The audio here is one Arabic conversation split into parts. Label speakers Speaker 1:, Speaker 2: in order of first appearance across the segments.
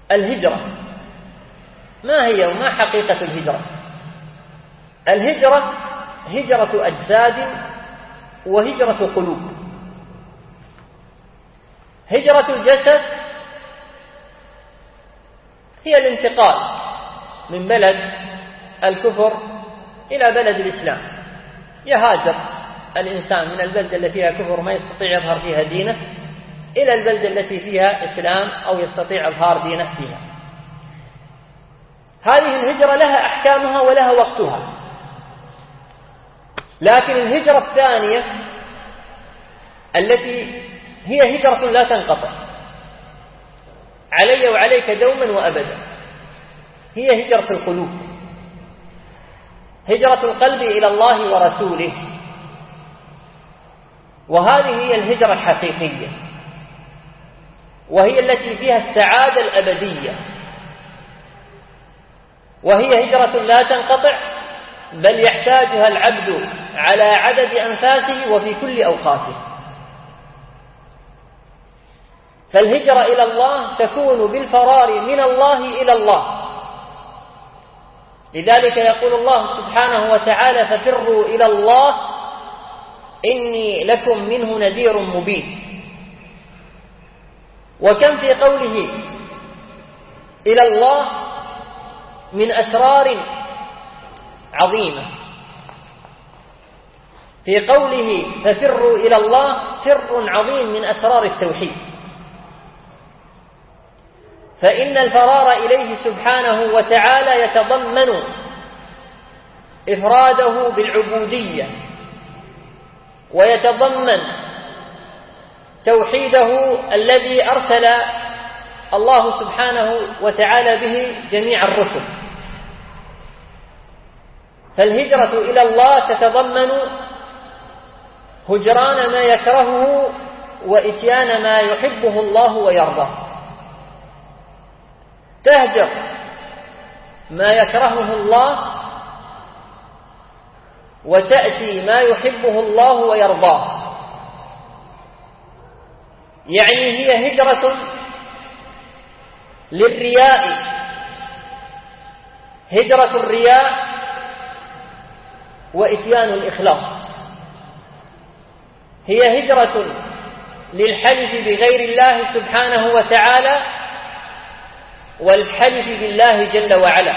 Speaker 1: الهجرة ما هي وما حقيقة الهجرة؟ الهجرة هجرة أجساد وهجرة قلوب. هجرة الجسد هي الانتقال من بلد الكفر إلى بلد الإسلام. يهاجر الإنسان من البلدة التي فيها كفر ما يستطيع يظهر فيها دينه إلى البلدة التي فيها إسلام أو يستطيع إظهار دينه فيها. هذه الهجرة لها أحكامها ولها وقتها. لكن الهجرة الثانية التي هي هجرة لا تنقطع علي وعليك دوما وأبدا، هي هجرة القلوب، هجرة القلب إلى الله ورسوله. وهذه هي الهجرة الحقيقية، وهي التي فيها السعادة الأبدية، وهي هجرة لا تنقطع بل يحتاجها العبد على عدد أنفاسه وفي كل أوقاته. فالهجرة إلى الله تكون بالفرار من الله إلى الله. لذلك يقول الله سبحانه وتعالى: ففروا إلى الله إني لكم منه نذير مبين. وكم في قوله إلى الله من أسرار عظيمة. في قوله ففروا إلى الله سر عظيم من أسرار التوحيد، فإن الفرار إليه سبحانه وتعالى يتضمن إفراده بالعبودية، ويتضمن توحيده الذي أرسل الله سبحانه وتعالى به جميع الرسل. فالهجرة إلى الله تتضمن هجران ما يكرهه وإتيان ما يحبه الله ويرضاه. تهجر ما يكرهه الله وتأتي ما يحبه الله ويرضاه. يعني هي هجرة للرياء، هجرة الرياء وإتيان الإخلاص. هي هجرة للحلف بغير الله سبحانه وتعالى والحلف بالله جل وعلا.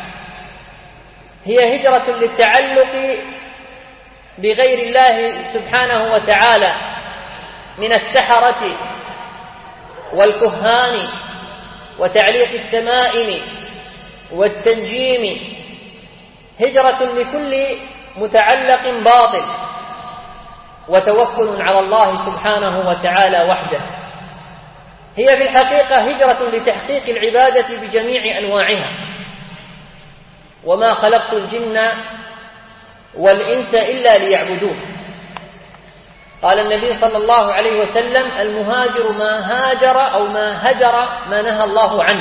Speaker 1: هي هجرة للتعلق بغير الله سبحانه وتعالى من السحرة والكهان وتعليق التمائم والتنجيم. هجرة لكل متعلق باطل وتوكل على الله سبحانه وتعالى وحده. هي في الحقيقة هجرة لتحقيق العبادة بجميع أنواعها. وما خلقت الجن والإنس إلا ليعبدون. قال النبي صلى الله عليه وسلم: المهاجر ما هاجر أو ما هجر ما نهى الله عنه.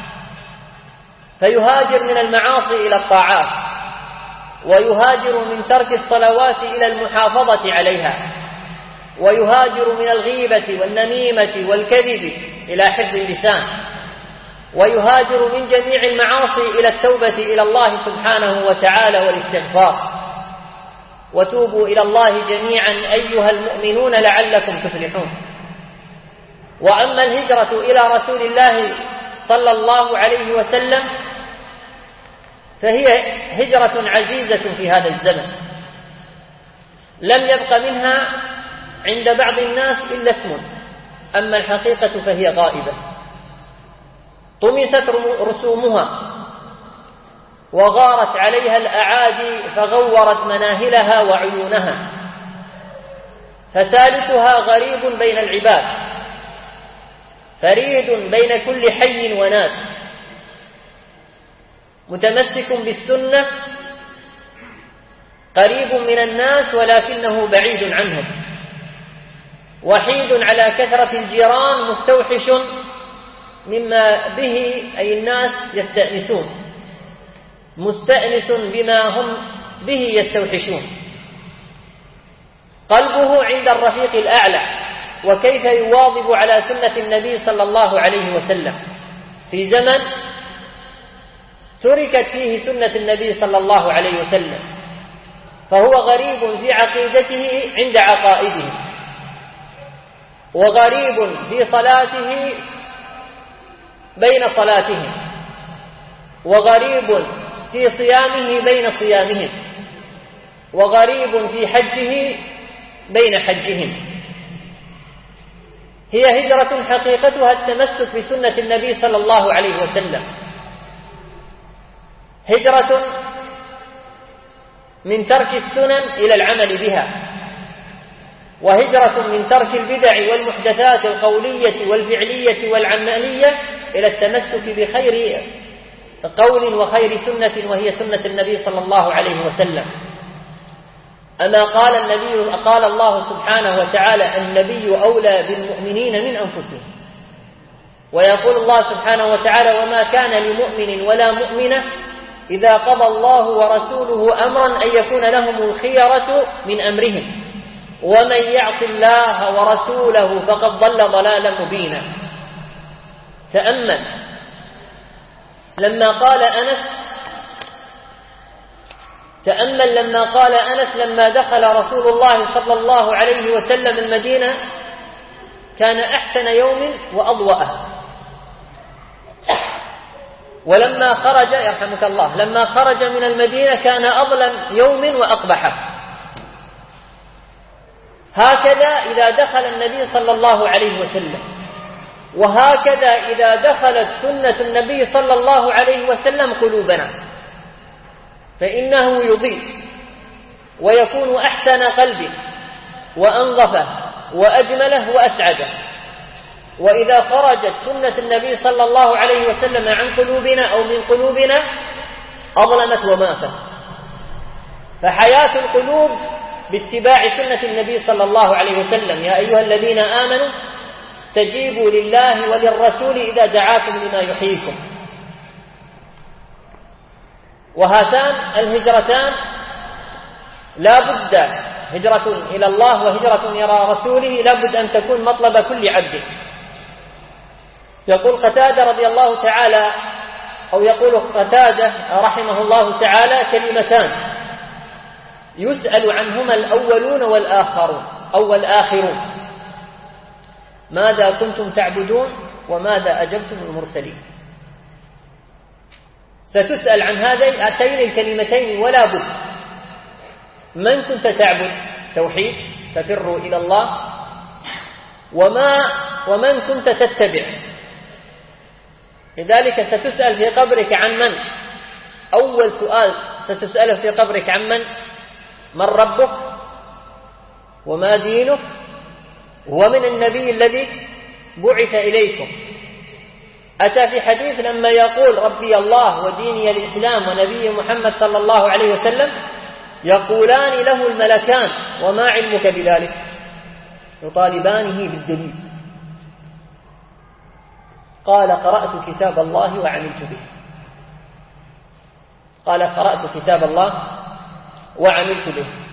Speaker 1: فيهاجر من المعاصي إلى الطاعات، ويهاجر من ترك الصلوات إلى المحافظة عليها، ويهاجر من الغيبة والنميمة والكذب إلى حفظ اللسان، ويهاجر من جميع المعاصي إلى التوبة إلى الله سبحانه وتعالى والاستغفار. وتوبوا إلى الله جميعا أيها المؤمنون لعلكم تفلحون. وأما الهجرة إلى رسول الله صلى الله عليه وسلم فهي هجرة عزيزة في هذا الزمن، لم يبق منها عند بعض الناس إلا اسم، أما الحقيقة فهي غائبة. طمست رسومها وغارت عليها الأعادي فغورت مناهلها وعيونها، فسالكها غريب بين العباد، فريد بين كل حي وناد، متمسك بالسنة، قريب من الناس ولكنه بعيد عنهم، وحيد على كثرة الجيران، مستوحش مما به أي الناس يستأنسون، مستأنس بما هم به يستوحشون. قلبه عند الرفيق الأعلى، وكيف يواظب على سنة النبي صلى الله عليه وسلم، في زمن تركت فيه سنة النبي صلى الله عليه وسلم، فهو غريب في عقيدته عند عقائدهم، وغريب في صلاته بين صلاتهم، وغريب في صيامه بين صيامهم، وغريب في حجه بين حجهم. هي هجرة حقيقتها التمسك بسنة النبي صلى الله عليه وسلم، هجرة من ترك السنن إلى العمل بها، وهجرة من ترك البدع والمحدثات القولية والفعلية والعملية إلى التمسك بخير قول وخير سنة، وهي سنة النبي صلى الله عليه وسلم. أما قال الله سبحانه وتعالى: النبي أولى بالمؤمنين من أنفسهم. ويقول الله سبحانه وتعالى: وما كان لمؤمن ولا مؤمنة إذا قضى الله ورسوله أمرا أن يكون لهم الخيرة من أمرهم ومن يعص الله ورسوله فقد ضل ضلالا مبينا. تأمل لما قال أنس لما دخل رسول الله صلى الله عليه وسلم المدينة كان أحسن يوم وأضوأه، ولما خرج يرحمك الله لما خرج من المدينة كان أظلم يوم وأقبحه. هكذا إذا دخل النبي صلى الله عليه وسلم، وهكذا إذا دخلت سنة النبي صلى الله عليه وسلم قلوبنا، فإنه يضيء ويكون أحسن قلبه وأنظفه وأجمله وأسعده. وإذا خرجت سنة النبي صلى الله عليه وسلم عن قلوبنا أو من قلوبنا أظلمت وماتت. فحياة القلوب باتباع سنة النبي صلى الله عليه وسلم. يا أيها الذين آمنوا استجيبوا لله وللرسول إذا دعاكم لما يحييكم. وهاتان الهجرتان لا بد، هجرة إلى الله وهجرة إلى رسوله، لا بد أن تكون مطلب كل عبد. يقول قتادة رضي الله تعالى، أو يقول قتادة رحمه الله تعالى: كلمتان يسأل عنهما الأولون والآخرون أو والآخرون: ماذا كنتم تعبدون وماذا أجبتم المرسلين. ستسأل عن هاتين الكلمتين ولا بد. من كنت تعبد؟ توحيد، ففروا إلى الله. ومن كنت تتبع؟ لذلك ستسأل في قبرك عن من؟ أول سؤال ستسأله في قبرك عن من ربك وما دينك ومن النبي الذي بعث إليكم. أتى في حديث لما يقول ربي الله وديني الإسلام ونبي محمد صلى الله عليه وسلم، يقولان له الملكان: وما علمك بذلك؟ يطالبانه بالدليل. قال: قرأت كتاب الله وعملت به. قال: قرأت كتاب الله وعملت به.